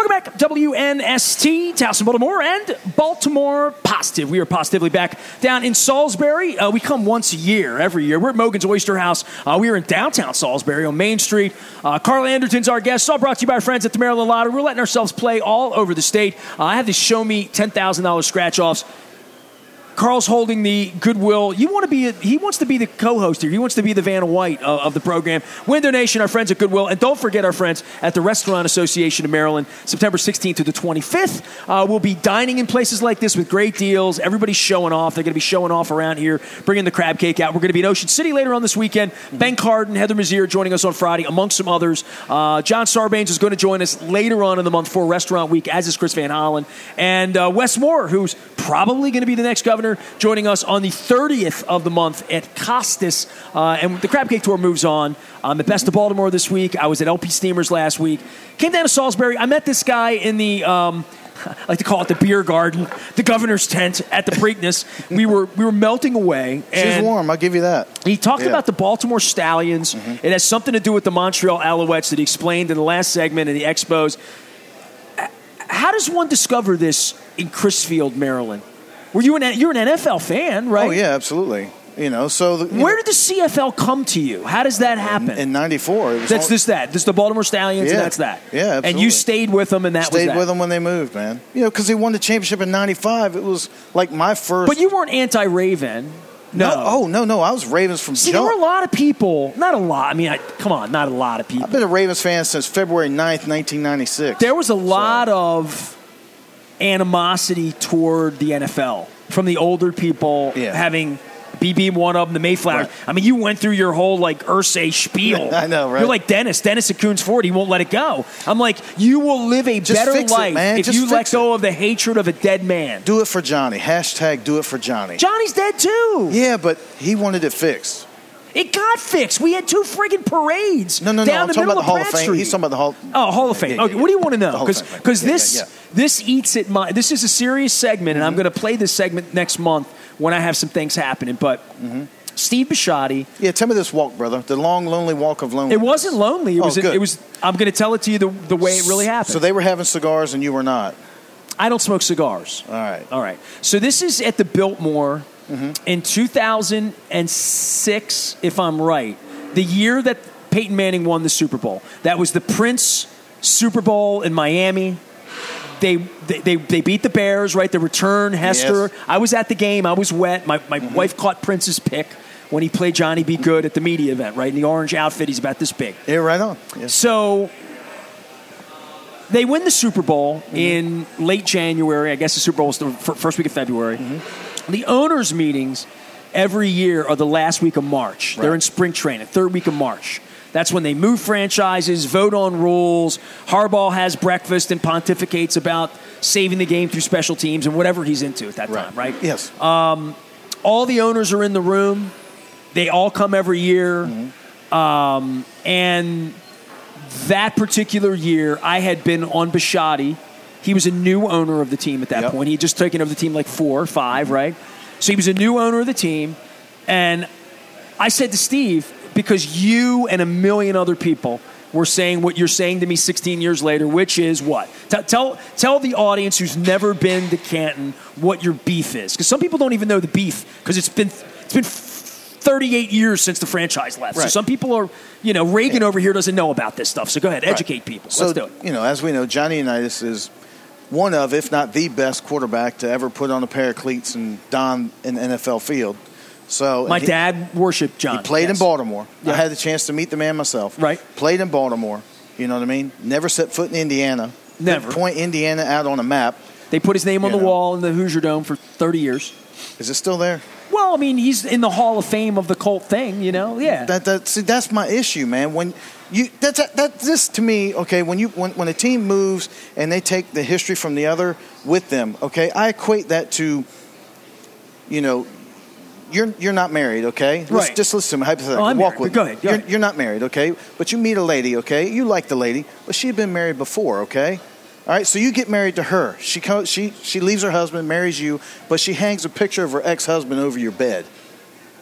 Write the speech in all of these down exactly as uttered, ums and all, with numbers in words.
Welcome back, W N S T, Towson, Baltimore, and Baltimore Positive. We are positively back down in Salisbury. Uh, we come once a year, every year. We're at Mogan's Oyster House. Uh, we are in downtown Salisbury on Main Street. Uh, Carl Anderton's our guest. All brought to you by our friends at the Maryland Lottery. We're letting ourselves play all over the state. Uh, I have this Show Me ten thousand dollars scratch-offs. Carl's holding the Goodwill. You want to be? A, he wants to be the co-host here. He wants to be the Vanna White of, of the program. Win donation, our friends at Goodwill, and don't forget our friends at the Restaurant Association of Maryland. September sixteenth to the twenty-fifth, uh, we'll be dining in places like this with great deals. Everybody's showing off. They're going to be showing off around here, bringing the crab cake out. We're going to be in Ocean City later on this weekend. Mm-hmm. Ben Cardin, Heather Mazier joining us on Friday, amongst some others. Uh, John Sarbanes is going to join us later on in the month for Restaurant Week, as is Chris Van Hollen, and uh, Wes Moore, who's probably going to be the next governor, joining us on the thirtieth of the month at Costas. Uh, and the Crab Cake Tour moves on. I'm at Best of Baltimore this week. I was at L P Steamers last week. Came down to Salisbury. I met this guy in the, um, I like to call it the beer garden, the governor's tent at the Preakness. we were we were melting away. And she's warm, I'll give you that. He talked yeah. about the Baltimore Stallions. Mm-hmm. It has something to do with the Montreal Alouettes that he explained in the last segment of the Expos. How does one discover this in Crisfield, Maryland? Were you an you're an N F L fan, right? Oh yeah, absolutely. You know, so the, you where know, did the C F L come to you? How does that happen? In, in ninety-four, it was that's all, this that. This is the Baltimore Stallions, yeah, and that's that. Yeah, absolutely. And you stayed with them, and that stayed was that. Stayed with them when they moved, man. You know, because they won the championship in ninety-five. It was like my first. But you weren't anti-Raven. No. no. Oh, no, no. I was Ravens from See, jump. there were a lot of people. Not a lot. I mean, I, come on, not a lot of people. I've been a Ravens fan since February ninth, nineteen ninety-six. There was a lot so. of animosity toward the N F L from the older people yeah. having B B one of them, the Mayflower. Right. I mean, you went through your whole, like, Irsay spiel. I know, right? You're like Dennis. Dennis at Coons Ford. He won't let it go. I'm like, you will live a Just better fix life it, man. if Just you let fix go it. of the hatred of a dead man. Do it for Johnny. Hashtag do it for Johnny. Johnny's dead, too. Yeah, but he wanted it fixed. It got fixed. We had two friggin' parades. No, no, no. down I'm the talking middle about the Hall of of Pratt Fame. Street. He's talking about the Hall. Oh, Hall of Fame. Yeah, yeah, okay, yeah. what do you want to know? Because because yeah, this yeah, yeah. this eats at my. This is a serious segment, and mm-hmm. I'm going to play this segment next month when I have some things happening. But mm-hmm. Steve Bisciotti. Yeah, tell me this walk, brother. The long, lonely walk of loneliness. It wasn't lonely. It oh, was. good. It was. I'm going to tell it to you the the way it really happened. So they were having cigars and you were not. I don't smoke cigars. All right. All right. So this is at the Biltmore mm-hmm. in two thousand six, if I'm right. The year that Peyton Manning won the Super Bowl. That was the Prince Super Bowl in Miami. They they they, they beat the Bears, right? The return, Hester. Yes. I was at the game. I was wet. My my mm-hmm. wife caught Prince's pick when he played Johnny Be Good at the media event, right? In the orange outfit. He's about this big. Yeah, right on. Yeah. So they win the Super Bowl mm-hmm. in late January. I guess the Super Bowl was the first week of February. Mm-hmm. The owners' meetings every year are the last week of March. Right. They're in spring training, third week of March. That's when they move franchises, vote on rules. Harbaugh has breakfast and pontificates about saving the game through special teams and whatever he's into at that right. time, right? Yes. Um, all the owners are in the room. They all come every year. Mm-hmm. Um, and that particular year, I had been on Bisciotti. He was a new owner of the team at that yep. point. He had just taken over the team like four or five, right? So he was a new owner of the team. And I said to Steve, because you and a million other people were saying what you're saying to me sixteen years later, which is what? T- tell tell the audience who's never been to Canton what your beef is. Because some people don't even know the beef because it's been it's been thirty-eight years since the franchise left. Right. So some people are, you know, Reagan yeah. over here doesn't know about this stuff. So go ahead, educate right. people. So, Let's do it. You know, as we know, Johnny Unitas is one of, if not the best quarterback to ever put on a pair of cleats and don an N F L field. So my he, dad worshipped John. He played yes. in Baltimore. Yeah. I had the chance to meet the man myself. Right. Played in Baltimore. You know what I mean? Never set foot in Indiana. Never. Didn't point Indiana out on a map. They put his name on you the know. wall in the Hoosier Dome for thirty years. Is it still there? Well, I mean, he's in the Hall of Fame of the Colt thing, you know? Yeah. That that see, that's my issue, man. When you that's that, that this to me, okay, when you when when a team moves and they take the history from the other with them, okay? I equate that to, you know, You're you're not married, okay? Let's, right. Just listen to me. Hypothetically. Oh, I'm Walk married. with Go me. ahead. Go you're, ahead. you're not married, okay? But you meet a lady, okay? You like the lady, but she had been married before, okay? All right, so you get married to her. She comes, she she leaves her husband, marries you, but she hangs a picture of her ex-husband over your bed.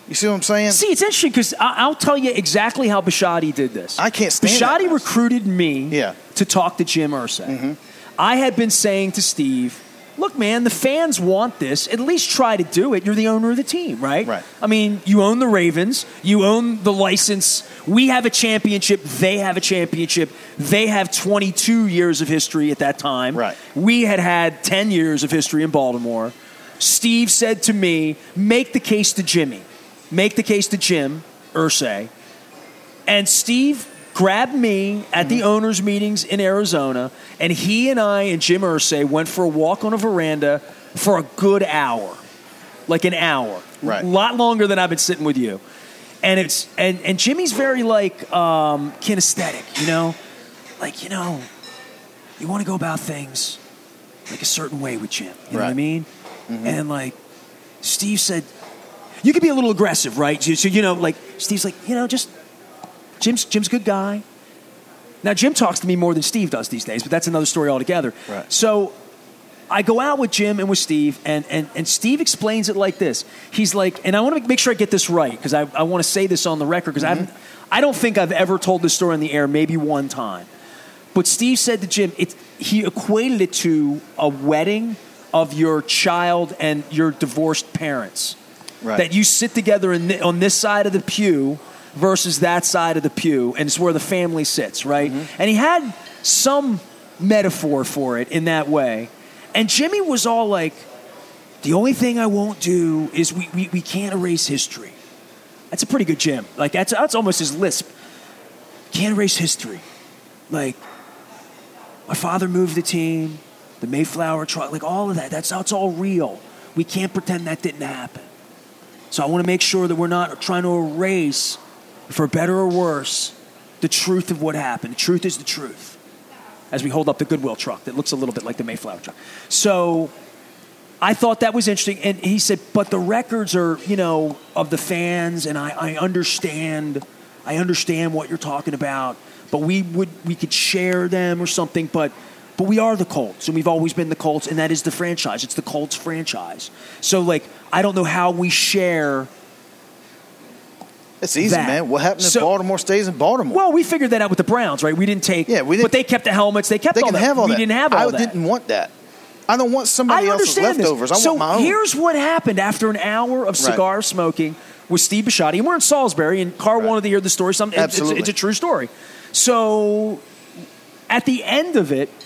You see what I'm saying? See, it's interesting because I'll tell you exactly how Bisciotti did this. I can't stand Bisciotti that. recruited me Yeah. to talk to Jim Irsay. Mm-hmm. I had been saying to Steve, look, man, the fans want this. At least try to do it. You're the owner of the team, right? Right. I mean, you own the Ravens. You own the license. We have a championship. They have a championship. They have twenty-two years of history at that time. Right. We had had ten years of history in Baltimore. Steve said to me, make the case to Jimmy. Make the case to Jim Irsay. And Steve grabbed me at mm-hmm. the owners' meetings in Arizona, and he and I and Jim Irsay went for a walk on a veranda for a good hour, like an hour, right. a lot longer than I've been sitting with you. And it's and, and Jimmy's very like um, kinesthetic, you know, like you know, you want to go about things like a certain way with Jim, you right. know what I mean? Mm-hmm. And like Steve said, you could be a little aggressive, right? So, so you know, like Steve's like, you know, just. Jim's Jim's a good guy. Now, Jim talks to me more than Steve does these days, but that's another story altogether. Right. So I go out with Jim and with Steve, and, and, and Steve explains it like this. He's like, and I want to make sure I get this right, because I, I want to say this on the record, because mm-hmm. I don't think I've ever told this story on the air, maybe one time. But Steve said to Jim, it, he equated it to a wedding of your child and your divorced parents. Right. That you sit together in the, on this side of the pew versus that side of the pew, and it's where the family sits, right? Mm-hmm. And he had some metaphor for it in that way. And Jimmy was all like, the only thing I won't do is we, we, we can't erase history. That's a pretty good Jim. Like, that's, that's almost his lisp. Can't erase history. Like, my father moved the team, the Mayflower truck, like all of that. That's, that's all real. We can't pretend that didn't happen. So I want to make sure that we're not trying to erase, for better or worse, the truth of what happened. The truth is the truth. As we hold up the Goodwill truck that looks a little bit like the Mayflower truck. So I thought that was interesting. And he said, but the records are, you know, of the fans, and I, I understand, I understand what you're talking about, but we would, we could share them or something, but But we are the Colts, and we've always been the Colts, and that is the franchise. It's the Colts franchise. So, like, I don't know how we share. It's easy, that. man. What happened in so, Baltimore stays in Baltimore. Well, we figured that out with the Browns, right? We didn't take. Yeah, we didn't. But they kept the helmets. They kept they all can that. have all we that. didn't have all I that. I didn't want that. I don't want somebody I else's understand leftovers. This. I so want my own. Here's what happened after an hour of cigar right. smoking with Steve Bisciotti, and we're in Salisbury, and Carr right. wanted to hear the story. Some, Absolutely. It's, it's a true story. So at the end of it,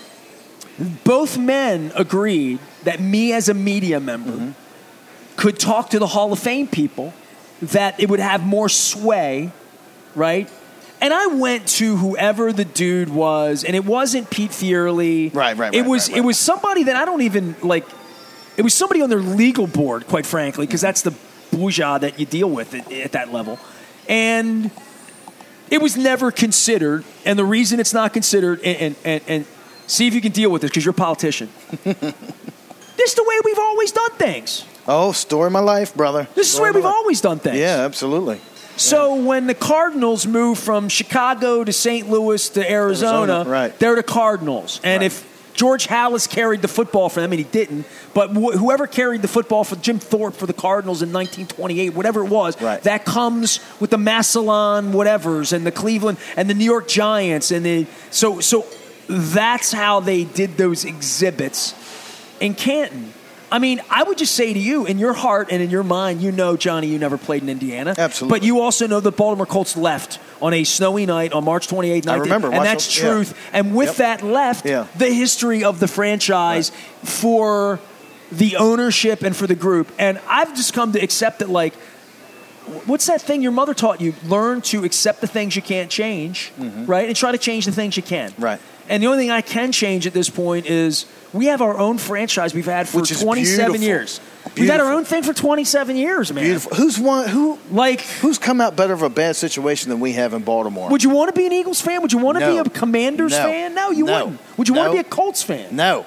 both men agreed that me as a media member mm-hmm. could talk to the Hall of Fame people, that it would have more sway, right? And I went to whoever the dude was, and it wasn't Pete Fierley. Right, right, right. It was right, right. it was somebody that I don't even like. It was somebody on their legal board, quite frankly, because that's the bourgeois that you deal with at, at that level, and it was never considered. And the reason it's not considered, and and, and, and see if you can deal with this, because you're a politician. This is the way we've always done things. Oh, story of my life, brother. This is the way we've life. always done things. Yeah, absolutely. So yeah. when the Cardinals moved from Chicago to Saint Louis to Arizona, Arizona right. they're the Cardinals. And right. if George Halas carried the football for them, and he didn't, but wh- whoever carried the football for Jim Thorpe for the Cardinals in nineteen twenty-eight, whatever it was, right. that comes with the Massillon whatevers and the Cleveland and the New York Giants. And the so so that's how they did those exhibits in Canton. I mean, I would just say to you, in your heart and in your mind, you know, Johnny, you never played in Indiana. Absolutely. But you also know the Baltimore Colts left on a snowy night on March twenty-eighth. I remember. And that's yeah. truth. And with yep. that left, yeah. the history of the franchise right. for the ownership and for the group. And I've just come to accept that, like, what's that thing your mother taught you? Learn to accept the things you can't change, mm-hmm. right? And try to change the things you can. Right. And the only thing I can change at this point is we have our own franchise we've had for twenty-seven beautiful. years. Beautiful. We've had our own thing for twenty-seven years, man. Beautiful. Who's one? Who like? Who's come out better of a bad situation than we have in Baltimore? Would you want to be an Eagles fan? Would you want to no. be a Commanders no. fan? No, you no. wouldn't. Would you no. want to be a Colts fan? No.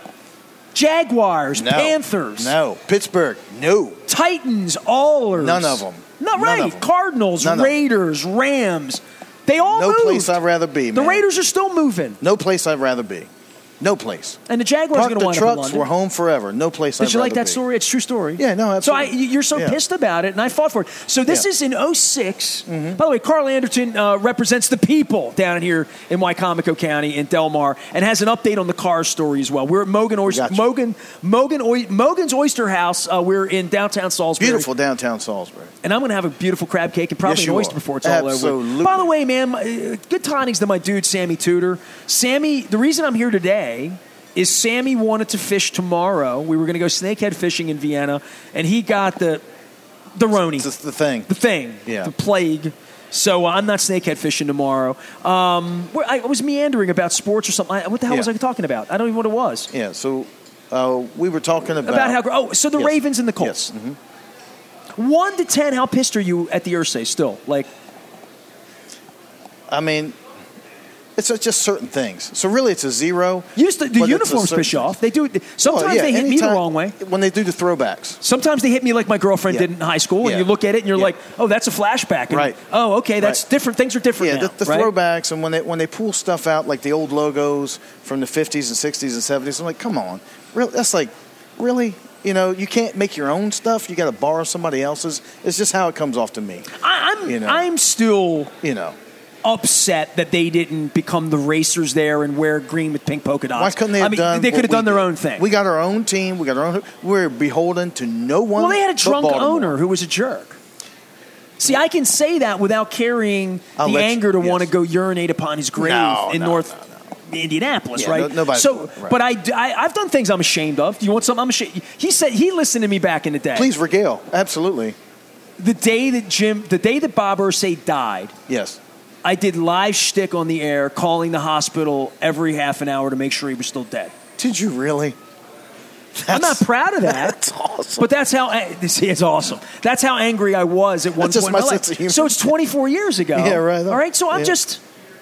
Jaguars, no. Panthers, no. Pittsburgh, no. Titans, Allers, none of them. No, right. Cardinals, None Raiders, Rams. They all no moved. place I'd rather be. The man. Raiders are still moving. No place I'd rather be. No place. And the Jaguars Park are going to the wind up in trucks. London. We're home forever. No place. Did I'd you like rather that be. story? It's a true story. Yeah, no, absolutely. So I, you're so Yeah. pissed about it, and I fought for it. So this Yeah. is in oh six. Mm-hmm. By the way, Carl Anderton uh, represents the people down here in Wycomico County in Del Mar, and has an update on the car story as well. We're at Mogan Oyster, Gotcha. Mogan, Mogan, Oy, Mogan's Oyster House. Uh, we're in downtown Salisbury. Beautiful downtown Salisbury. And I'm going to have a beautiful crab cake and probably Yes, an you oyster are. before it's all over. Absolutely. By the way, man, my- uh, good tidings to my dude, Sammy Tudor. Sammy, the reason I'm here today is Sammy wanted to fish tomorrow. We were going to go snakehead fishing in Vienna, and he got the the Roni, It's just the thing. the thing, Yeah. the plague. So uh, I'm not snakehead fishing tomorrow. Um, where- I was meandering about sports or something. I- What the hell Yeah. was I talking about? I don't even know what it was. Yeah. So uh, we were talking about About how gr- oh, so the Yes. Ravens and the Colts. Yes. Mhm. One to ten, how pissed are you at the Irsay still? Like, I mean, it's just certain things. So really, it's a zero. used to, the but it's a uniforms certain piss you off. They do. Sometimes Well, yeah, they hit me the anytime- wrong way. when they do the throwbacks. Sometimes they hit me like my girlfriend Yeah. did in high school, and Yeah. you look at it and you're Yeah. like, "Oh, that's a flashback." And, Right. Oh, okay, that's Right. different. Things are different Yeah, now. the, the right? throwbacks, and when they when they pull stuff out like the old logos from the fifties and sixties and seventies, I'm like, come on, really? That's like, really? You know, you can't make your own stuff. You got to borrow somebody else's. It's just how it comes off to me. I, I'm You know. I'm still You know, upset that they didn't become the racers there and wear green with pink polka dots. why couldn't they have I mean, done? They what could have we done their did? own thing. We got our own team. We got our own. We're beholden to no one. well, they had a but drunk Baltimore. owner who was a jerk. See, I can say that without carrying I'll the let you- anger to yes. want to go urinate upon his grave No, in no, North no, no. Indianapolis, Yeah, right? no- nobody's- so, right. but I, I, I've done things I'm ashamed of. Do you want something I'm ashamed? He said he listened to me back in the day. Please regale. Absolutely. The day that Jim, the day that Bob Irsay died, Yes. I did live shtick on the air, calling the hospital every half an hour to make sure he was still dead. Did you really? I'm not proud of that. That's awesome. But that's how this is awesome. That's how angry I was at one That's just point. my in life. sense of humor. So it's twenty-four years ago. Yeah, right. All right. So I'm Yeah. just.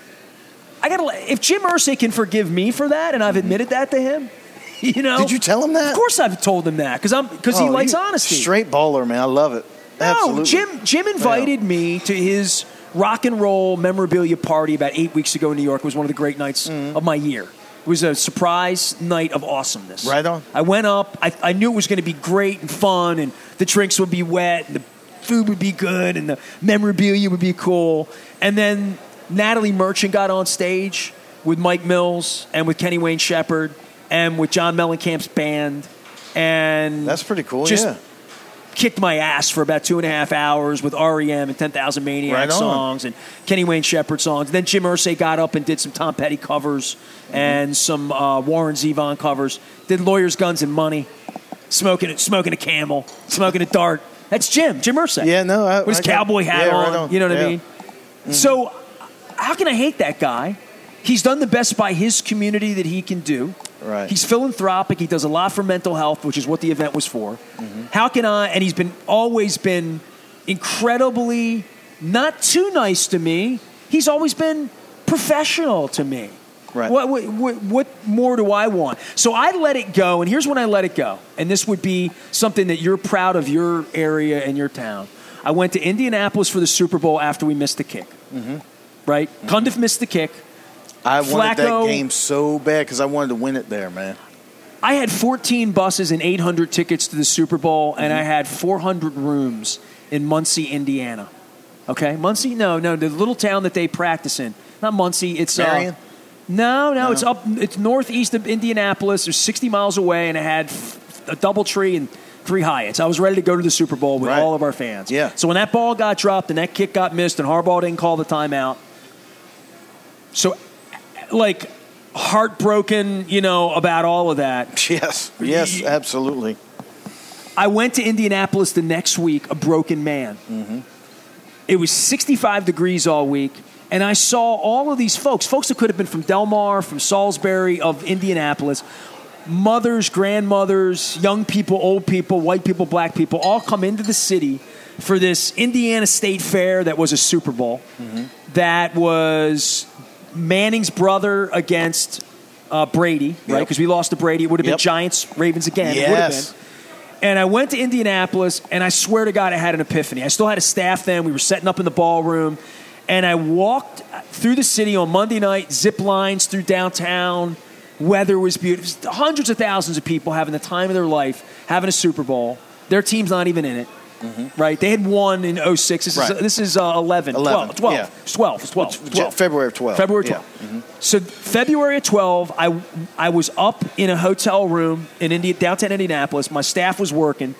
I gotta. If Jim Irsay can forgive me for that, and I've admitted that to him, you know. Did you tell him that? Of course, I've told him that because I'm because he Oh, likes you- honesty. Straight baller, man. I love it. No, Absolutely. Jim. Jim invited me to his rock and roll memorabilia party about eight weeks ago in New York. It was one of the great nights of my year. It was a surprise night of awesomeness. Right on. I went up. I, I knew it was going to be great and fun, and the drinks would be wet, and the food would be good, and the memorabilia would be cool. And then Natalie Merchant got on stage with Mike Mills and with Kenny Wayne Shepherd and with John Mellencamp's band, and That's pretty cool. Just yeah. kicked my ass for about two and a half hours with R E M and ten thousand Maniac Right on. songs and Kenny Wayne Shepherd songs. And then Jim Irsay got up and did some Tom Petty covers Mm-hmm. and some uh, Warren Zevon covers. Did Lawyers, Guns, and Money. Smoking, smoking a Camel. Smoking a Dart. That's Jim. Jim Irsay. Yeah, no. I, With his I got- cowboy hat yeah, on. right on. You know what I Yeah. mean? So how can I hate that guy? He's done the best by his community that he can do. Right. He's philanthropic. He does a lot for mental health, which is what the event was for. Mm-hmm. How can I? And he's been always been incredibly not too nice to me. He's always been professional to me. Right. What, what, what more do I want? So I let it go, and here's when I let it go. And this would be something that you're proud of your area and your town. I went to Indianapolis for the Super Bowl after we missed the kick. Mm-hmm. Right? Mm-hmm. Cundiff missed the kick. I wanted Flacco- that game so bad because I wanted to win it there, man. I had fourteen buses and eight hundred tickets to the Super Bowl, and I had four hundred rooms in Muncie, Indiana. Okay? Muncie? No, no, the little town that they practice in. Not Muncie. It's uh, Marion? No, no, No. it's up. It's northeast of Indianapolis. They're sixty miles away, and it had f- a DoubleTree and three Hyatts. I was ready to go to the Super Bowl with Right. all of our fans. Yeah. So when that ball got dropped and that kick got missed and Harbaugh didn't call the timeout, so like heartbroken, you know, about all of that. Yes. Yes, absolutely. I went to Indianapolis the next week, a broken man. Mm-hmm. It was sixty-five degrees all week. And I saw all of these folks, folks that could have been from Del Mar, from Salisbury, of Indianapolis, mothers, grandmothers, young people, old people, white people, black people, all come into the city for this Indiana State Fair that was a Super Bowl, mm-hmm. that was Manning's brother against uh, Brady, right? Yep. Because we lost to Brady. It would have been Yep. Giants, Ravens again. It would have Yes. been. And I went to Indianapolis, and I swear to God, I had an epiphany. I still had a staff then. We were setting up in the ballroom. And I walked through the city on Monday night, zip lines through downtown, Weather was beautiful. Hundreds of thousands of people having the time of their life, having a Super Bowl. Their team's not even in it. Mm-hmm. Right? They had won in oh six. This right. is, this is uh, eleven. eleven. twelve. twelve. Yeah. It's twelve. It's twelve. It's twelve. February of twelve. February twelve. Yeah. Mm-hmm. So February of twelve, I, I was up in a hotel room in Indi- downtown Indianapolis. My staff was working.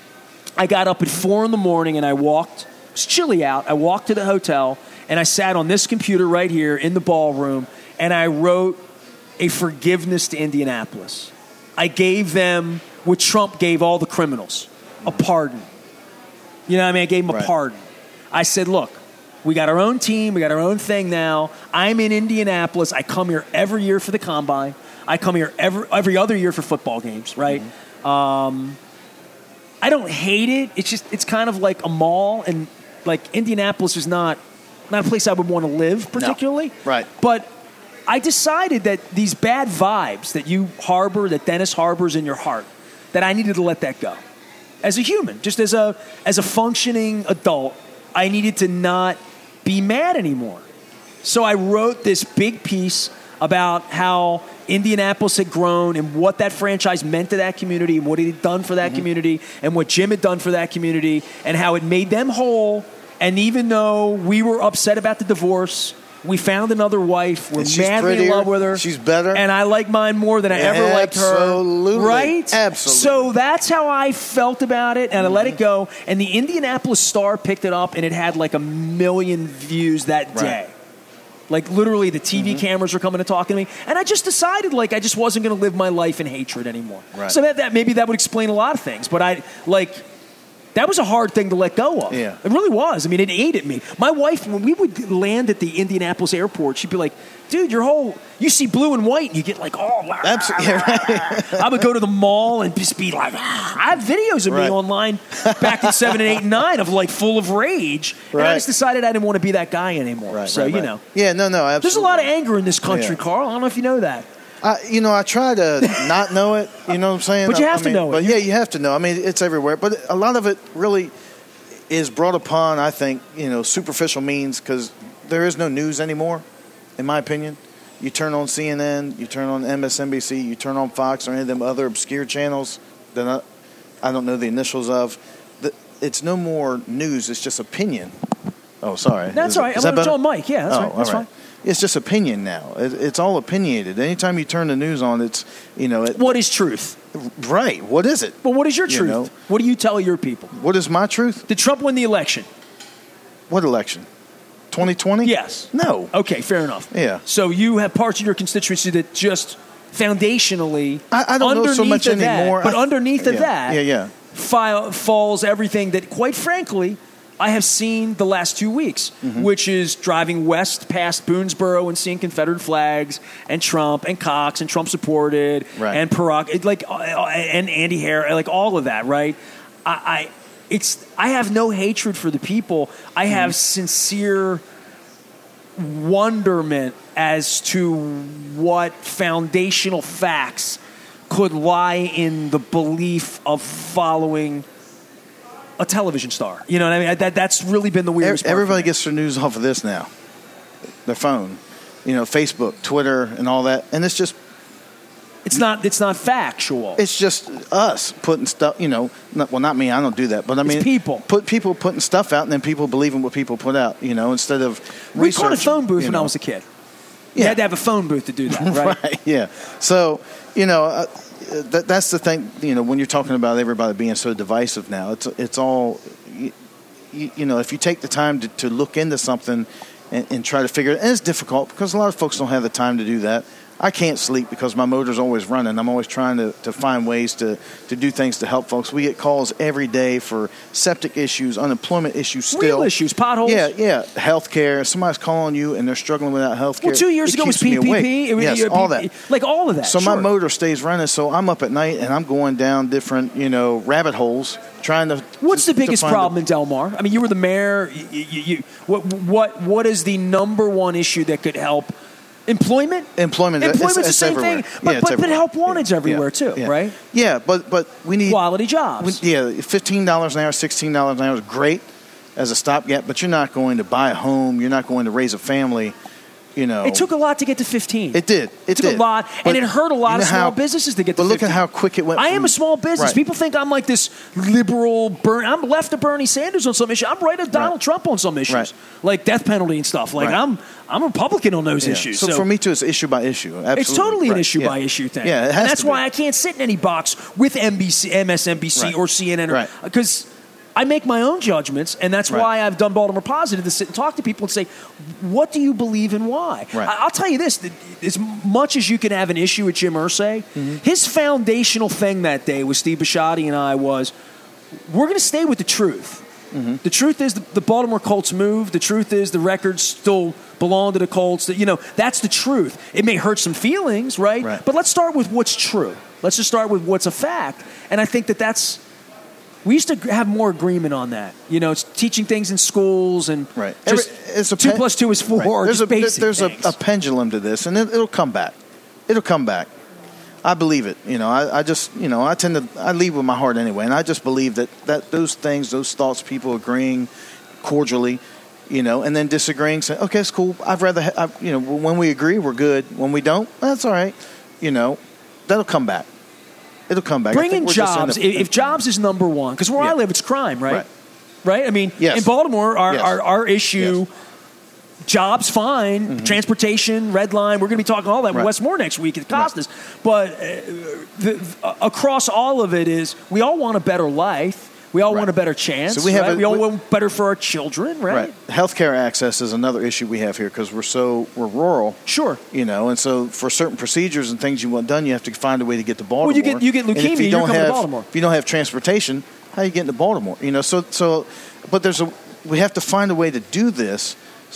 I got up at four in the morning and I walked. It was chilly out. I walked to the hotel and I sat on this computer right here in the ballroom and I wrote a forgiveness to Indianapolis. I gave them what Trump gave all the criminals, a pardon. You know what I mean? I gave them a right. pardon. I said, look, we got our own team. We got our own thing now. I'm in Indianapolis. I come here every year for the combine. I come here every every other year for football games, right? Mm-hmm. Um, I don't hate it. It's just it's kind of like a mall, and like Indianapolis is not not a place I would want to live particularly. No. Right. But I decided that these bad vibes that you harbor, that Dennis harbors in your heart, that I needed to let that go. As a human, just as a as a functioning adult, I needed to not be mad anymore. So I wrote this big piece about how Indianapolis had grown and what that franchise meant to that community and what it had done for that mm-hmm. community and what Jim had done for that community and how it made them whole. And even though we were upset about the divorce, we found another wife. We're madly in love with her. She's better. And I like mine more than I ever liked her. Absolutely. Right? Absolutely. So that's how I felt about it, and I mm-hmm. let it go. And the Indianapolis Star picked it up, and it had like a million views that day. Right. Like literally the T V mm-hmm. cameras were coming and talking to me. And I just decided like I just wasn't going to live my life in hatred anymore. Right. So that, that maybe that would explain a lot of things. But I like... That was a hard thing to let go of. Yeah. It really was. I mean, it ate at me. My wife, when we would land at the Indianapolis airport, she'd be like, dude, your whole, you see blue and white and you get like, oh, absolutely. Right. I would go to the mall and just be like, ah. I have videos of right. me online back in seven and eight and nine of like full of rage. Right. And I just decided I didn't want to be that guy anymore. Right, so, right, you right. know. Yeah, no, no, absolutely. There's a lot of anger in this country, yeah. Carl. I don't know if you know that. I, you know, I try to not know it. You know what I'm saying? But you have I to mean, know it. But yeah, you have to know. I mean, it's everywhere. But a lot of it really is brought upon, I think, you know, superficial means because there is no news anymore, in my opinion. You turn on C N N, you turn on M S N B C, you turn on Fox or any of them other obscure channels that I, I don't know the initials of. It's no more news. It's just opinion. Oh, sorry. That's is, all right. Is I'm that on mic. Yeah, that's oh, right. That's all right. fine. It's just opinion now. It, it's all opinionated. Anytime you turn the news on, it's, you know. It, what is truth? Right. What is it? Well, what is your truth? You know? What do you tell your people? What is my truth? Did Trump win the election? What election? twenty twenty? Yes. No. Okay, fair enough. Yeah. So you have parts of your constituency that just foundationally, I, I don't know so much of anymore. That, but I, underneath yeah, of that, yeah, yeah. File, falls everything that, quite frankly, I have seen the last two weeks, mm-hmm. which is driving west past Boonesboro and seeing Confederate flags and Trump and Cox and Trump supported right. and Barack, like and Andy Harris, like all of that, right? I, I it's I have no hatred for the people. I mm-hmm. have sincere wonderment as to what foundational facts could lie in the belief of following a television star. You know what I mean? That, that's really been the weirdest part. Everybody gets their news off of this now. Their phone. You know, Facebook, Twitter, and all that. And it's just... It's not It's not factual. It's just us putting stuff, you know... Not, well, not me. I don't do that. But I mean... It's people. Put, people putting stuff out and then people believing what people put out, you know, instead of we research. We called a phone booth when know. I was a kid. Yeah. You had to have a phone booth to do that, right? Right, yeah. So, you know... Uh, That, that's the thing, you know, when you're talking about everybody being so divisive now, it's it's all, you, you know, if you take the time to, to look into something and, and try to figure it, and it's difficult because a lot of folks don't have the time to do that. I can't sleep because my motor's always running. I'm always trying to, to find ways to, to do things to help folks. We get calls every day for septic issues, unemployment issues still. Real issues, potholes. Yeah, yeah. Health care. Somebody's calling you and they're struggling without health care. Well, two years it ago was P P P. It was, yes, P P P. all that. Like all of that. So sure. my motor stays running, so I'm up at night and I'm going down different, you know, rabbit holes trying to. What's to, the biggest problem the, in Del Mar? I mean, you were the mayor. You, you, you, what, what, what is the number one issue that could help? Employment? Employment. Employment's it's, the it's same everywhere. thing. But, yeah, but, but everywhere. help wanted's yeah. everywhere yeah. too, yeah. right? Yeah, but but we need quality jobs. We, yeah, fifteen dollars an hour, sixteen dollars an hour is great as a stopgap, but you're not going to buy a home. You're not going to raise a family You know, It took a lot to get to fifteen. It did. It, It took did. a lot, But and it hurt a lot you know of small how- businesses to get to But fifteen. look at how quick it went. I am from- a small business. Right. People think I'm like this liberal, Bern, I'm left of Bernie Sanders on some issues. I'm right of Donald Right. Trump on some issues, Right. like death penalty and stuff. Like Right. I'm, I'm a Republican on those Yeah. issues. So, for me too, it's issue by issue. Absolutely. It's totally an Right. issue Yeah. by issue thing. Yeah, it has and that's to be. why I can't sit in any box with N B C, M S N B C, Right. or C N N, Right. because I make my own judgments, and that's Right. why I've done Baltimore Positive to sit and talk to people and say, what do you believe and why? Right. I, I'll tell you this: that as much as you can have an issue with Jim Irsay, Mm-hmm. his foundational thing that day with Steve Bisciotti and I was, we're going to stay with the truth. Mm-hmm. The truth is the, the Baltimore Colts moved. The truth is the records still belong to the Colts. That, you know, that's the truth. It may hurt some feelings, right? Right. But let's start with what's true. Let's just start with what's a fact. And I think that that's, we used to have more agreement on that. You know, it's teaching things in schools and Right. just Every- it's a two pen- plus two is four. Right. There's, Just a, there- basic there's a, things. a pendulum to this, and it, it'll come back. It'll come back. I believe it. You know, I, I just, you know, I tend to, I lead with my heart anyway, and I just believe that, that those things, those thoughts, people agreeing cordially, you know, and then disagreeing, saying, okay, it's cool. I'd rather, ha- I, you know, when we agree, we're good. When we don't, that's all right. You know, that'll come back. It'll come back. I Bring think in we're just jobs. a- if, if jobs is number one, because where I Yeah. live, it's crime, right? Right. Right? I mean, Yes. in Baltimore, our, Yes. our, our issue, Yes. jobs, fine, transportation, red line. We're going to be talking all that with Right. Wes Moore next week at Costas. But uh, the, uh, across all of it is we all want a better life. We all Right. want a better chance. So we have right? a- we all we- want better for our children, right? Right. Healthcare access is another issue we have here because we're so we're rural. Sure. You know, and so for certain procedures and things you want done, you have to find a way to get to Baltimore. you get- you get And if leukemia, you you're don't coming to have, Baltimore. If you don't have transportation, how you get into Baltimore? You know, so so, but there's a we have to find a way to do this,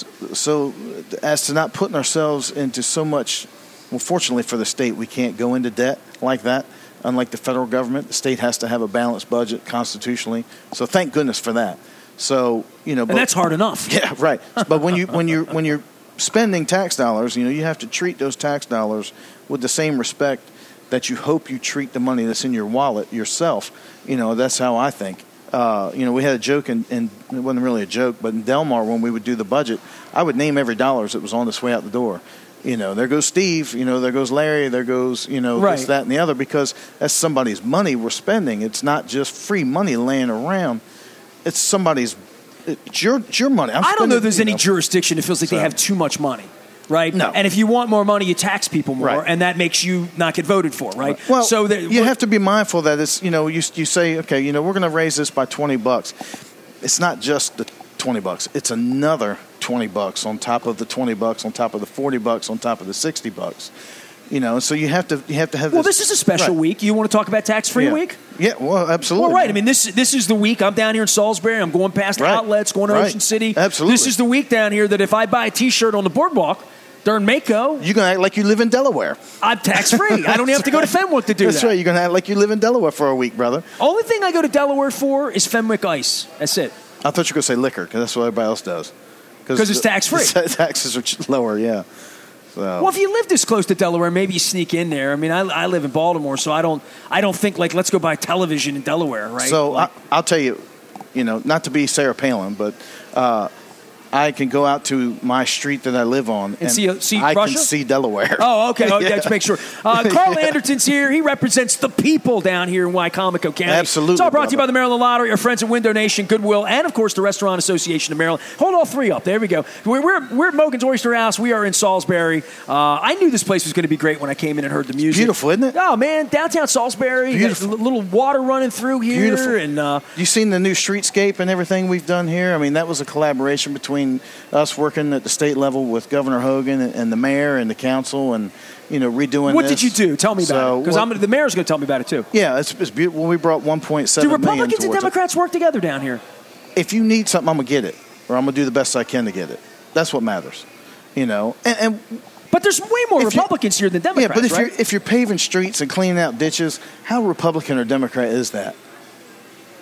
so as to not putting ourselves into so much. Well, fortunately for the state, we can't go into debt like that. Unlike the federal government, the state has to have a balanced budget constitutionally. So thank goodness for that. So you know, And but, that's hard enough. yeah, right. But when you when you when you're spending tax dollars, you know, you have to treat those tax dollars with the same respect that you hope you treat the money that's in your wallet yourself. You know, that's how I think. Uh, you know, we had a joke, and it wasn't really a joke, but in Delmar, when we would do the budget, I would name every dollar as it was on its way out the door. You know, there goes Steve, you know, there goes Larry, there goes, you know, Right. this, that, and the other, because that's somebody's money we're spending. It's not just free money laying around. It's somebody's, it's your, it's your money. I'm I don't know spending, if there's you any know. jurisdiction that feels like they So- have too much money, right? No. And if you want more money, you tax people more, Right. and that makes you not get voted for, right? Well, so that, you have to be mindful that it's, you know, you, you say, okay, you know, we're going to raise this by twenty bucks. It's not just the twenty bucks. It's another twenty bucks on top of the twenty bucks, on top of the forty bucks, on top of the sixty bucks. You know, so you have to you have to have Well, this. this is a special Right. week. You want to talk about tax-free Yeah. week? Yeah, well, absolutely. Well, right. I mean, this this is the week. I'm down here in Salisbury. I'm going past Right. outlets, going to Right. Ocean City. Absolutely. This is the week down here that if I buy a T-shirt on the boardwalk during Mako, You're going to act like you live in Delaware. I'm tax-free. I don't even have to go to Fenwick to do That's that. right. You're going to act like you live in Delaware for a week, brother. Only thing I go to Delaware for is Fenwick Ice. That's it. I thought you were going to say liquor, because that's what everybody else does. 'Cause it's the- tax-free. the taxes are ch- lower, yeah. So. Well, if you live this close to Delaware, maybe you sneak in there. I mean, I, I live in Baltimore, so I don't I don't think like let's go buy television in Delaware, right? So Like, I, I'll tell you, you know, not to be Sarah Palin, but uh, I can go out to my street that I live on and, see- see I Russia? can see Delaware. Oh, okay. Oh, Yeah. Let's make sure. Uh, Carl Anderton's here. He represents the people down here in Wycomico County. Absolutely, It's all brought to you brother. by the Maryland Lottery, our friends at Window Nation, Goodwill, and, of course, the Restaurant Association of Maryland. Hold all three up. There we go. We're, we're, we're at Mogan's Oyster House. We are in Salisbury. Uh, I knew this place was going to be great when I came in and heard the music. Beautiful, isn't it? Oh, man. Downtown Salisbury. You got Beautiful. a little water running through here. Beautiful. And, uh, You seen the new streetscape and everything we've done here? I mean, that was a collaboration between us working at the state level with Governor Hogan and, and the mayor and the council, and you know, redoing. what this. did you do? Tell me about So, it. Because well, the mayor's going to tell me about it, too. Yeah, it's, it's beautiful. Well, we brought one point seven Do million Republicans and towards it. Democrats work together down here? If you need something, I'm gonna get it, or I'm gonna do the best I can to get it. That's what matters, you know. And, and But there's way more If you- Republicans here than yeah, Democrats, but if right? you're if you're paving streets and cleaning out ditches, how Republican or Democrat is that?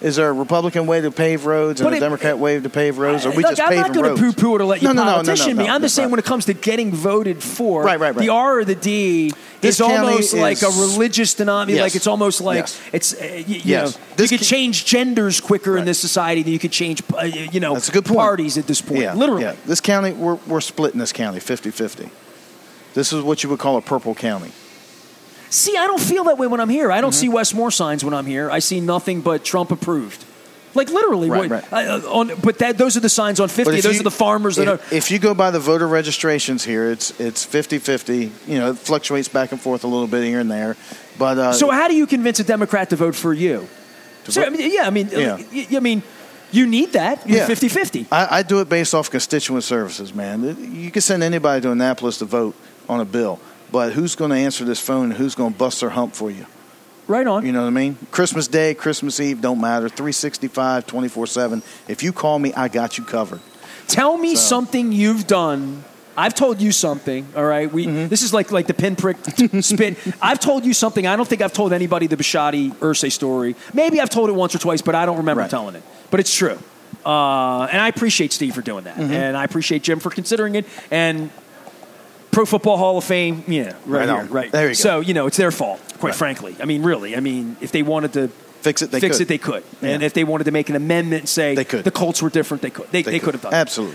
Is there a Republican way to pave roads and But a it- Democrat way to pave roads, or we Look, just I'm paving not going roads? to poo-poo it or let you No, no, no, no, politician no, me. no, I'm just no, saying right. when it comes to getting voted for, Right, right, right. the R or the D This is county almost like a is- religious denomination. Yes. Like it's almost like Yes. it's uh, y- you Yes. know This you could ca- change genders quicker in Right. this society than you could change uh, you know That's a good point. parties at this point. Yeah, Literally. yeah. This county, we're, we're splitting this county fifty-fifty. This is what you would call a purple county. See, I don't feel that way when I'm here. I don't Mm-hmm. see Westmore signs when I'm here. I see nothing but Trump approved. Like literally, Right, what, right. uh, on, but that those are the signs on But fifty. if Those you- are the farmers that are. if, if you go by the voter registrations here, it's it's fifty-fifty. You know, it fluctuates back and forth a little bit here and there. But uh, So how do you convince a Democrat to vote for you? To So, vote- I mean, yeah, I mean, Yeah. y- y- I mean, you need that. You're Yeah. fifty-fifty. I, I do it based off constituent services, man. You can send anybody to Annapolis to vote on a bill, but who's going to answer this phone and who's going to bust their hump for you? Right on. You know what I mean? Christmas Day, Christmas Eve, don't matter. three sixty-five, twenty-four seven. If you call me, I got you covered. Tell me So- something you've done. I've told you something, all right? We Mm-hmm. This is like like the pinprick spin. I've told you something. I don't think I've told anybody the Bishotti Irsay story. Maybe I've told it once or twice, but I don't remember Right. telling it. But it's true. Uh, and I appreciate Steve for doing that. Mm-hmm. And I appreciate Jim for considering it. And Pro Football Hall of Fame, yeah, right, Right here, on. right. There you go. So, you know, it's their fault, quite Right. frankly. I mean, really. I mean, if they wanted to Fix it, they fix could. it, they could. And Yeah. if they wanted to make an amendment and say They could. the Colts were different, they could. They, they, could have done it. Absolutely.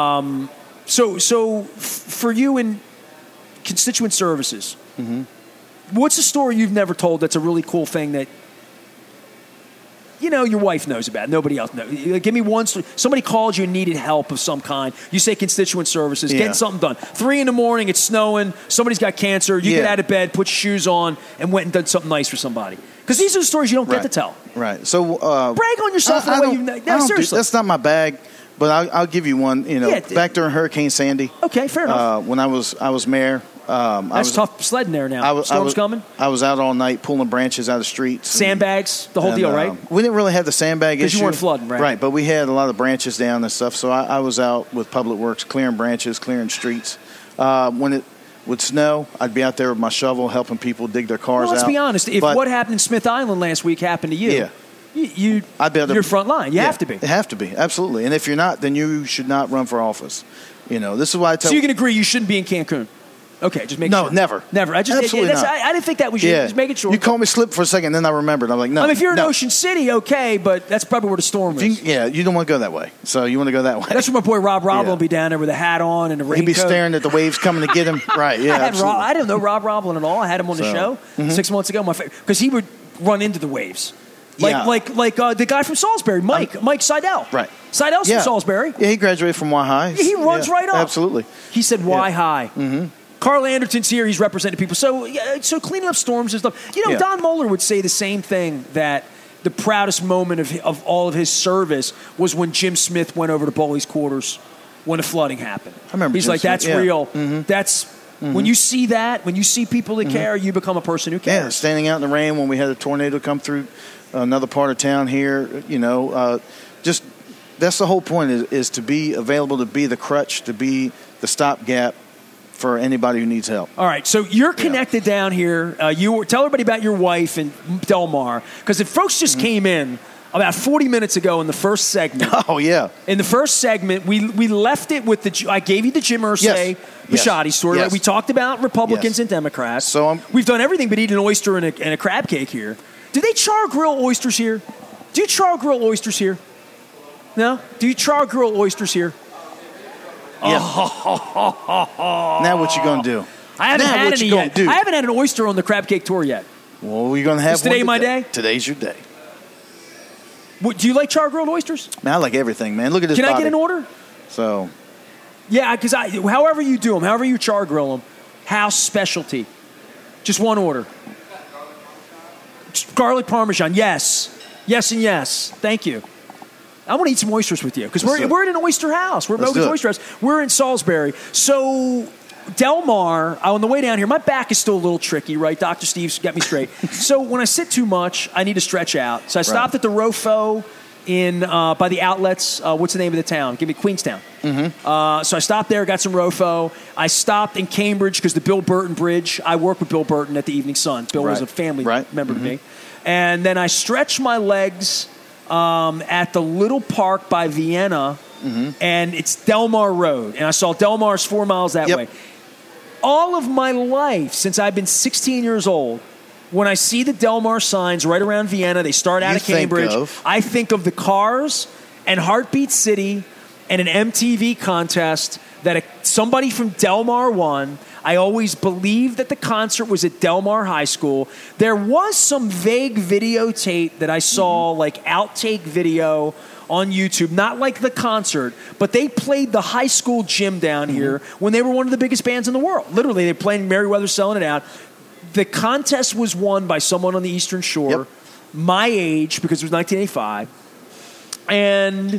So, so f- for you in constituent services, Mm-hmm. what's a story you've never told that's a really cool thing that you know your wife knows about, nobody else knows? Like, give me one story. Somebody called you and needed help of some kind. You say constituent services, Yeah. getting something done. Three in the morning, it's snowing. Somebody's got cancer. You get Yeah. out of bed, put your shoes on, and went and done something nice for somebody. Because these are the stories you don't Right. get to tell. Right. So uh, Brag on yourself in I, a I way don't- you've no, I don't do- seriously. that's not my bag, but I'll, I'll give you one. You know, Yeah, d- back during Hurricane Sandy, Okay, fair enough. uh, when I was I was mayor, um, I That's was tough sledding there now. I was, I Storm's was coming. I was out all night pulling branches out of streets. and- Sandbags, the whole and, deal, uh, right? We didn't really have the sandbag 'Cause issue. you weren't flooding, right? Right, but we had a lot of branches down and stuff. So I, I was out with Public Works, clearing branches, clearing streets. Uh, when it would snow, I'd be out there with my shovel helping people dig their cars Well, let's out. be honest. If But- what happened in Smith Island last week happened to you, Yeah. you, you I'd be able to- you're front line. You Yeah, have to be. You have to be, absolutely. And if you're not, then you should not run for office. You know, this is why I tell So you can agree you shouldn't be in Cancun. Okay, just make No, sure. never. Never. I just Absolutely that's, not. I, I didn't think that was you. Yeah. Just making sure. You called me slip for a second, then I remembered. I'm like, no. I mean, if you're in no. Ocean City, okay, but that's probably where the storm If you- is. yeah, you don't want to go that way. So you want to go that way. That's where my boy Rob Rob Yeah. will be down there with a hat on and a raincoat. He'd be staring at the waves coming to get him. Right, yeah, I, had Rob, absolutely. I didn't know Rob Roblin at all. I had him on the So, show mhm. six months ago. My because he would run into the waves, like Yeah. like like uh, the guy from Salisbury, Mike Mike Seidel. Right. Seidel's Yeah. from Salisbury. Yeah, he graduated from Y High. He runs Yeah, right up. Absolutely. He said, "Why Yeah. high?" Mm-hmm. Carl Anderton's here. He's representing people. So, yeah, so cleaning up storms and stuff. You know, Yeah. Don Moeller would say the same thing, that the proudest moment of of all of his service was when Jim Smith went over to Bowley's quarters when the flooding happened. I remember He's Jim like, Smith, "That's yeah. real. That's when you see that. When you see people that care, you become a person who Yeah, cares." standing out in the rain when we had a tornado come through another part of town here, you know, uh, just that's the whole point is, is to be available, to be the crutch, to be the stopgap for anybody who needs help. All right, so you're connected down here. Uh, you were, tell everybody about your wife and Delmar, because if folks just Mm-hmm. came in about forty minutes ago in the first segment. Oh, yeah. In the first segment, we we left it with the. I gave you the Jim Irsay Yes. Bishotti Yes. story. Yes. Right? We talked about Republicans Yes. and Democrats. So I'm- we've done everything but eat an oyster and a, and a crab cake here. Do they char grill oysters here? Do you char grill oysters here? No. Do you char grill oysters here? Yeah. Now what you gonna do? I haven't now had what any you gonna yet. do? I haven't had an oyster on the crab cake tour yet. Well, we're gonna have Is today one my today. day? Today's your day. What, do you like char grilled oysters? Man, I like everything, man. Look at this. Can I body. get an order? So Yeah, because I, however you do them, however you char grill them, house specialty. Just one order. Garlic parmesan, yes. Yes and yes. Thank you. I want to eat some oysters with you because Let's we're, do it. we're at an oyster house. We're at Let's Mogan's do it. Oyster House. We're in Salisbury. So, Delmar, on the way down here, my back is still a little tricky, right? Doctor Steve's got me straight. So, when I sit too much, I need to stretch out. So, I stopped at the Rofo in uh, by the outlets. Uh, what's the name of the town? Give me Queenstown. Mm-hmm. Uh, so I stopped there, got some Rofo. I stopped in Cambridge because the Bill Burton Bridge. I work with Bill Burton at the Evening Sun. Bill was Right. a family Right. member Mm-hmm. to me. And then I stretched my legs um, at the little park by Vienna, mm-hmm. and it's Delmar Road. And I saw Delmar's four miles that yep. way. All of my life, since I've been sixteen years old, when I see the Delmar signs right around Vienna, they start out you of Cambridge, think of. I think of the Cars and Heartbeat City and an M T V contest that a, somebody from Delmar won. I always believed that the concert was at Delmar High School. There was some vague videotape that I saw, mm-hmm. like outtake video on YouTube, not like the concert, but they played the high school gym down mm-hmm. here when they were one of the biggest bands in the world. Literally, they played Merriweather selling it out. The contest was won by someone on the Eastern Shore, yep. my age, because it was nineteen eighty-five. And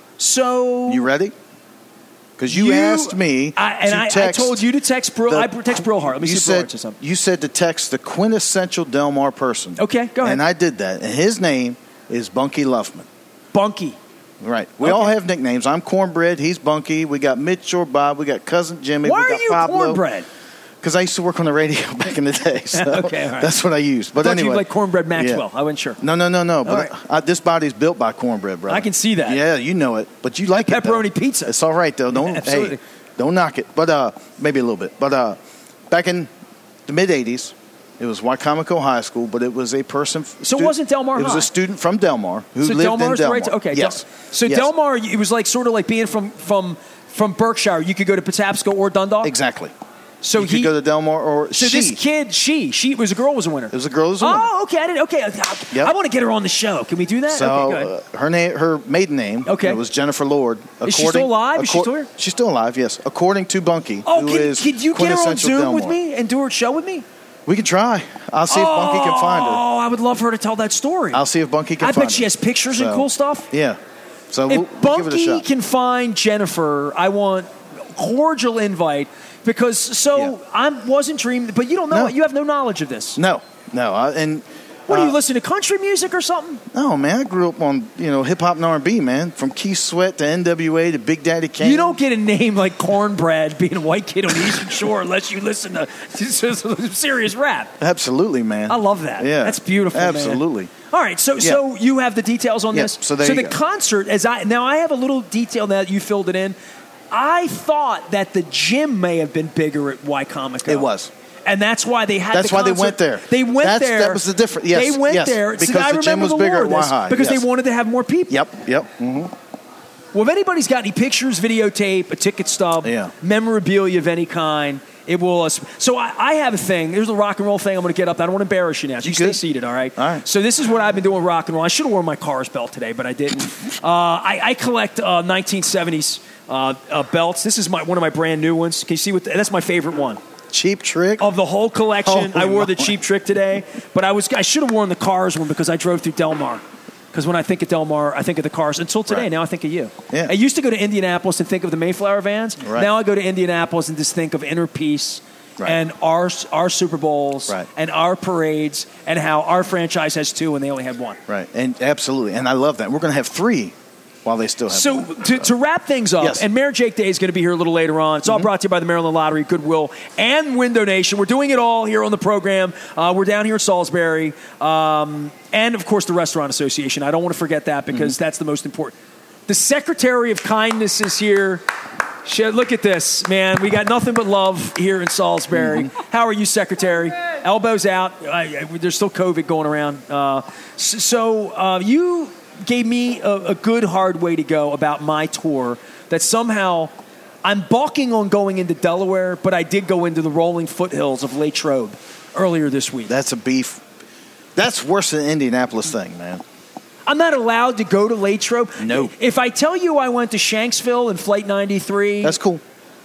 so... You ready? Because you, you asked me I, and to I, text I told you to text Brill. the, I text Brillhart. Let me you see said, Brillhart says something. You said to text the quintessential Delmar person. Okay, go ahead. And I did that. And his name is Bunky Luffman. Bunky. Right. We okay. all have nicknames. I'm Cornbread. He's Bunky. We got Mitch or Bob. We got Cousin Jimmy. Why we got are you Pablo. Cornbread? Because I used to work on the radio back in the day. So okay, all right. That's what I used. But I thought anyway. you like Cornbread Maxwell. Yeah. I wasn't sure. No, no, no, no. But right. I, I, this body's built by cornbread, brother. I can see that. Yeah, you know it. But you like the it, pepperoni though. pizza. It's all right, though. Don't, Absolutely. Hey, don't knock it. But uh, maybe a little bit. But uh, back in the mid-eighties, it was Wycomico High School, but it was a person. So stu- it wasn't Delmar High? It was a student from Delmar who so lived Delmar's in Delmar. The right to, okay. Yes. Del- so yes. Delmar, it was like sort of like being from from from Berkshire. You could go to Patapsco or Dundalk. Exactly. So you he could go to Delmar or so she. this kid, she, she was a girl, was a winner. It was a girl, was a winner. Oh, okay. I didn't. Okay, Yep. I want to get her on the show. Can we do that? So okay, go ahead. uh, her name, her maiden name, okay. it was Jennifer Lord. Is she still alive? Is she still here? She's still alive. Yes, according to Bunky. Oh, who can, is can you get her on quintessential Zoom Delmar. with me and do her show with me? We can try. I'll see if oh, Bunky can find her. Oh, I would love her to tell that story. I'll see if Bunky can I find her. bet she has pictures so, and cool stuff. Yeah. So if we'll, we'll give it a Bunky shot. can find Jennifer, I want cordial invite because so Yeah. I wasn't dreaming, but you don't know No. it. You have no knowledge of this. No, no. I, and What do uh, you listen to country music or something? No, man. I grew up on you know hip hop and R and B, man. From Keith Sweat to N W A to Big Daddy Kane. You don't get a name like Cornbread being a white kid on the Eastern Shore unless you listen to some serious rap. Absolutely, man. I love that. Yeah, that's beautiful. Absolutely. Man. All right, so Yeah. so you have the details on Yeah, this. so there so you the go. concert, as I now I have a little detail now that you filled it in. I thought that the gym may have been bigger at Wycomico. It was. And that's why they had That's the why they concert. went there. They went That's, there. That was the difference. Yes, They went yes, there. because See, I the gym remember was the bigger lore at of this, Y-High. because yes. they wanted to have more people. Yep, yep. Mm-hmm. Well, if anybody's got any pictures, videotape, a ticket stub, Yeah. memorabilia of any kind, it will. Uh, so I, I have a thing. There's a rock and roll thing I'm going to get up. I don't want to embarrass you now. So you, You stay good? seated, all right? All right. So this is what I've been doing with rock and roll. I should have worn my Cars belt today, but I didn't. uh, I, I collect uh, nineteen seventies uh, uh, belts. This is my one of my brand new ones. Can you see what? The, that's my favorite one. Cheap Trick. Of the whole collection, Holy I wore the moly. Cheap Trick today, but I was I should have worn the Cars one because I drove through Delmar. Because when I think of Delmar, I think of the Cars. Until today, Right. now I think of you. Yeah. I used to go to Indianapolis and think of the Mayflower vans. Right. Now I go to Indianapolis and just think of Inner Peace Right. and our our Super Bowls Right. and our parades and how our franchise has two and they only had one. Right, and absolutely, and I love that. We're going to have three while they still have So one. to, to wrap things up, Yes. and Mayor Jake Day is going to be here a little later on. It's all Mm-hmm. brought to you by the Maryland Lottery, Goodwill, and Window Nation. We're doing it all here on the program. Uh, we're down here in Salisbury, um, and of course the Restaurant Association. I don't want to forget that because Mm-hmm. that's the most important. The Secretary of Kindness is here. She- Look at this, man. We got nothing but love here in Salisbury. Mm-hmm. How are you, Secretary? Elbows out. I, I, there's still COVID going around. Uh, s- so uh, you gave me a, a good, hard way to go about my tour that somehow I'm balking on going into Delaware, but I did go into the rolling foothills of Latrobe earlier this week. That's a beef. That's worse than the Indianapolis thing, man. I'm not allowed to go to Latrobe. No. If I tell you I went to Shanksville in Flight ninety-three. That's cool.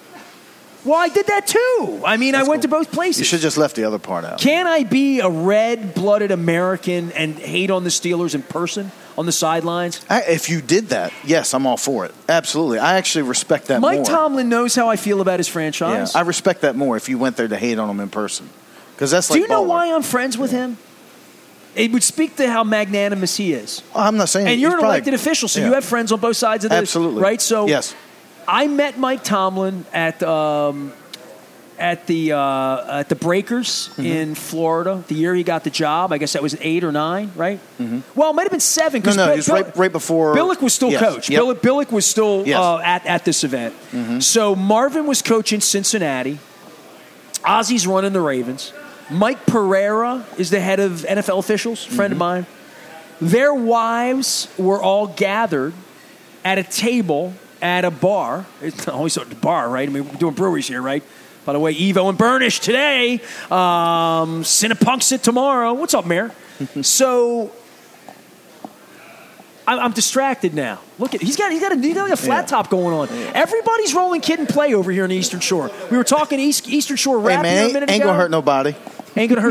Well, I did that too. I mean, That's I went cool. to both places. You should just left the other part out. Can I be a red-blooded American and hate on the Steelers in person on the sidelines? I, if you did that, yes, I'm all for it. Absolutely. I actually respect that Mike more. Tomlin knows how I feel about his Yeah, franchise. I respect that more if you went there to hate on them in person. Because that's like Do you know bowling. why I'm friends with him? It would speak to how magnanimous he is. Well, I'm not saying. And you're he's an probably- elected official, so yeah. you have friends on both sides of this. Absolutely. Right? So yes. I met Mike Tomlin at um, at the uh, at the Breakers mm-hmm. in Florida. The year he got the job, I guess that was eight or nine, right? Mm-hmm. Well, it might have been seven. No, no, Bill, it was right, right before. Billick was still yes. coach. Yep. Billick, Billick was still yes. uh, at at this event. Mm-hmm. So Marvin was coaching Cincinnati. Ozzy's running the Ravens. Mike Pereira is the head of N F L officials, friend mm-hmm. of mine. Their wives were all gathered at a table at a bar. It's always at the bar, right? I mean, we're doing breweries here, right? By the way, Evo and Burnish today. Um, Cinepunxit tomorrow. What's up, Mayor? so I'm, I'm distracted now. Look at he's got he's got a, he's got like a flat yeah. top going on. Yeah. Everybody's rolling Kid and Play over here in the Eastern Shore. We were talking East, Eastern Shore rap hey, man, here a minute ain't ago. Ain't gonna hurt nobody. Ain't gonna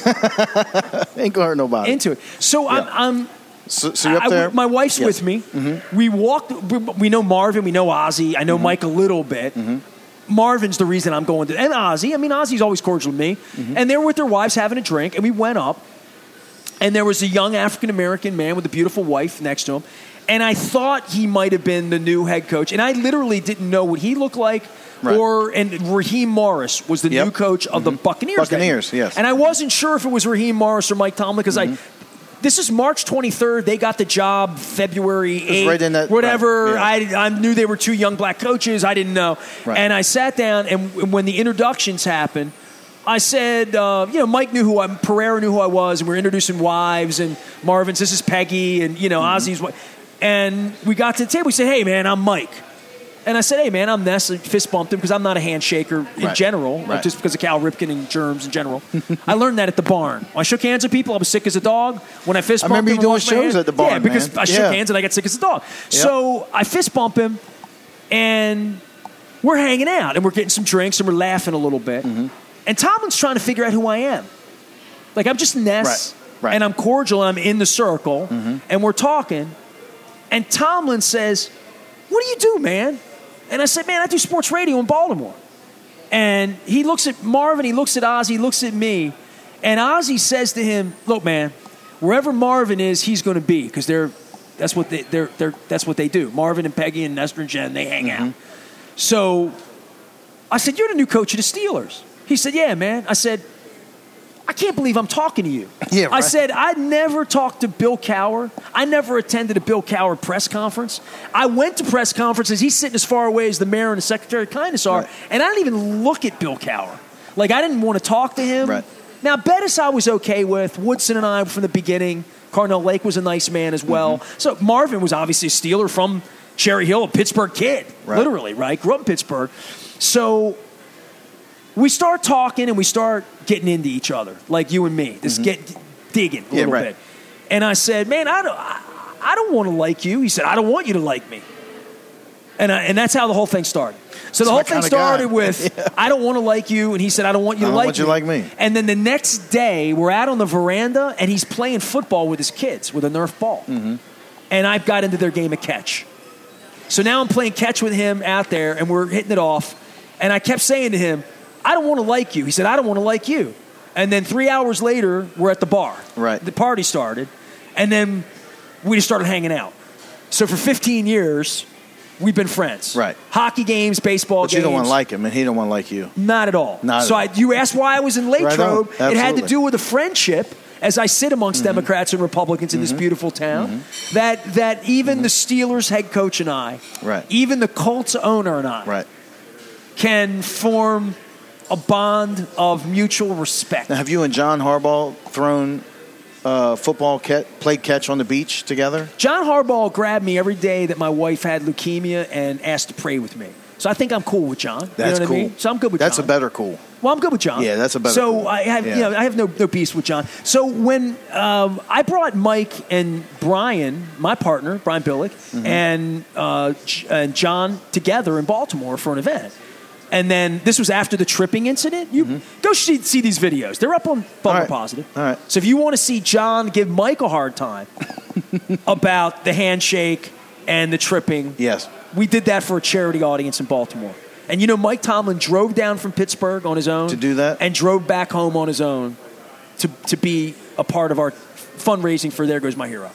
hurt. Ain't gonna hurt nobody. Into it. So yeah. I'm. I'm So, so you're up there? I, my wife's yes. with me. Mm-hmm. We walked. We, we know Marvin. We know Ozzy. I know mm-hmm. Mike a little bit. Mm-hmm. Marvin's the reason I'm going to. And Ozzy. I mean, Ozzy's always cordial to me. Mm-hmm. And they were with their wives having a drink. And we went up. And there was a young African-American man with a beautiful wife next to him. And I thought he might have been the new head coach. And I literally didn't know what he looked like. Right. Or and Raheem Morris was the yep. new coach of mm-hmm. the Buccaneers. Buccaneers, yes. And I wasn't sure if it was Raheem Morris or Mike Tomlin because mm-hmm. I. This is March twenty-third. They got the job February eighth. Right in that, whatever. Right, yeah. I, I knew they were two young black coaches. I didn't know. Right. And I sat down, and when the introductions happened, I said, uh, you know, Mike knew who I Pereira knew who I was, and we were introducing wives, and Marvin's, this is Peggy, and, you know, mm-hmm. Ozzy's wife. And we got to the table. We said, hey, man, I'm Mike. And I said, hey, man, I'm Ness. I fist bumped him because I'm not a handshaker in right. general, right. just because of Cal Ripken and germs in general. I learned that at the barn. When I shook hands with people, I was sick as a dog. When I fist bumped I remember him, you doing washed my shows hands. at the barn, Yeah, because man. I shook yeah. hands and I got sick as a dog. Yep. So I fist bump him, and we're hanging out, and we're getting some drinks, and we're laughing a little bit. Mm-hmm. And Tomlin's trying to figure out who I am. Like, I'm just Ness, right. Right. and I'm cordial, and I'm in the circle, mm-hmm. and we're talking. And Tomlin says, what do you do, man? And I said, man, I do sports radio in Baltimore. And he looks at Marvin, he looks at Ozzy, he looks at me. And Ozzy says to him, look, man, wherever Marvin is, he's going to be. Because they're, that's, what they, they're, they're, that's what they do. Marvin and Peggy and Nestor and Jen, they hang mm-hmm. out. So I said, you're the new coach of the Steelers. He said, yeah, man. I said, I can't believe I'm talking to you. Yeah, right. I said, I never talked to Bill Cowher. I never attended a Bill Cowher press conference. I went to press conferences. He's sitting as far away as the mayor and the secretary of kindness are. Right. And I didn't even look at Bill Cowher. Like, I didn't want to talk to him. Right. Now, Bettis I was okay with. Woodson and I from the beginning. Cardinal Lake was a nice man as well. Mm-hmm. So Marvin was obviously a Steeler from Cherry Hill, a Pittsburgh kid. Right. Literally, right? Grew up in Pittsburgh. So we start talking and we start getting into each other, like you and me. Just mm-hmm. get digging a yeah, little right. bit. And I said, man, I don't, I, I don't want to like you. He said, I don't want you to like me. And I, and that's how the whole thing started. So the that's whole thing started with, yeah. I don't want to like you. And he said, I don't want you I to don't like want me. you like me. And then the next day, we're out on the veranda, and he's playing football with his kids with a Nerf ball. Mm-hmm. And I've got into their game of catch. So now I'm playing catch with him out there, and we're hitting it off. And I kept saying to him, I don't want to like you. He said, I don't want to like you. And then three hours later, we're at the bar. Right. The party started. And then we just started hanging out. So for fifteen years, we've been friends. Right. Hockey games, baseball but games. But you don't want to like him, and he don't want to like you. Not at all. Not so at I, you asked why I was in Latrobe. Right it had to do with a friendship as I sit amongst mm-hmm. Democrats and Republicans in mm-hmm. this beautiful town, mm-hmm. that that even mm-hmm. the Steelers head coach and I, right. even the Colts owner and I, right. can form a bond of mutual respect. Now, have you and John Harbaugh thrown uh, football, catch, played catch on the beach together? John Harbaugh grabbed me every day that my wife had leukemia and asked to pray with me. So I think I'm cool with John. That's you know what cool. I mean? So I'm good with that's John. That's a better cool. Well, I'm good with John. Yeah, that's a better So cool. I have, yeah. you know, I have no no peace with John. So when um, I brought Mike and Brian, my partner, Brian Billick, mm-hmm. and uh, and John together in Baltimore for an event. And then this was after the tripping incident. You mm-hmm. go see, see these videos. They're up on Bumper right. Positive. All right. So if you want to see John give Mike a hard time about the handshake and the tripping, yes, we did that for a charity audience in Baltimore. And you know, Mike Tomlin drove down from Pittsburgh on his own to do that, and drove back home on his own to to be a part of our fundraising for There Goes My Hero.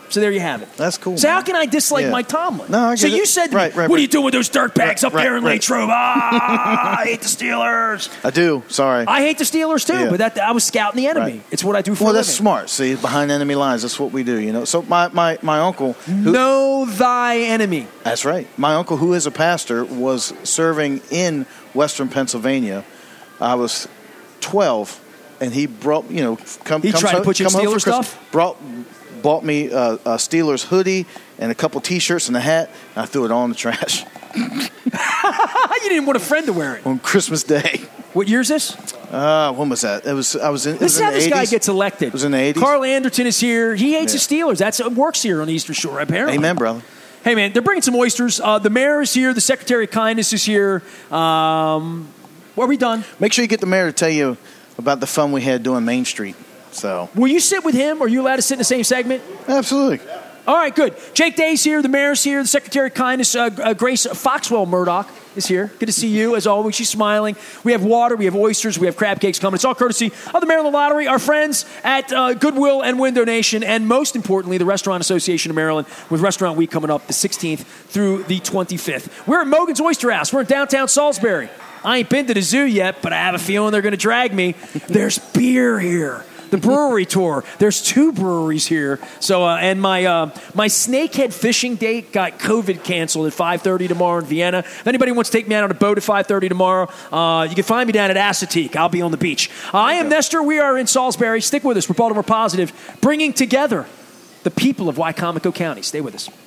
So there you have it. That's cool. So man. how can I dislike Yeah. Mike Tomlin? No, I So get you it. said to Right, me, right, what are right. you doing with those dirtbags Right, up right, there in right. Latrobe? Ah, I hate the Steelers. I do. Sorry. I hate the Steelers too, Yeah. but that I was scouting the enemy. Right. It's what I do for well, a that's living. smart. See, behind enemy lines, that's what we do. You know. So my my, my uncle, who, Know thy enemy. that's right. My uncle, who is a pastor, was serving in Western Pennsylvania. I was twelve, and he brought you know come. He come tried to home- put you in come home Steelers for Christmas, stuff? Brought bought me a, a Steelers hoodie and a couple T-shirts and a hat. And I threw it all in the trash You didn't want a friend to wear it. on Christmas Day. What year is this? Uh, when was that? It was. I was in. It This was is in how the this guy eighties. gets elected. It was in the eighties. Carl Anderton is here. He hates Yeah. the Steelers. That's it works here on the Eastern Shore, apparently. Amen, brother. Hey, man, they're bringing some oysters. Uh, the mayor is here. The Secretary of Kindness is here. Um, are we done? Make sure you get the mayor to tell you about the fun we had doing Main Street. So Will you sit with him? Are you allowed to sit in the same segment? absolutely. All right, good. Jake Day's here. The mayor's here. The Secretary of Kindness, uh, uh, Grace Foxwell Murdoch, is here. Good to see you, as always. She's smiling. We have water. We have oysters. We have crab cakes coming. It's all courtesy of the Maryland Lottery, our friends at uh, Goodwill and Window Nation, and most importantly, the Restaurant Association of Maryland, with Restaurant Week coming up the sixteenth through the twenty-fifth. We're at Mogan's Oyster House. We're in downtown Salisbury. I ain't been to the zoo yet, but I have a feeling they're going to drag me. There's beer here. The brewery tour. There's two breweries here. So, uh, and my uh, my snakehead fishing date got COVID canceled at five thirty tomorrow in Vienna. If anybody wants to take me out on a boat at five thirty tomorrow, uh, you can find me down at Assateague. I'll be on the beach. Uh, I am Nestor. We are in Salisbury. Stick with us. We're Baltimore Positive, bringing together the people of Wycomico County. Stay with us.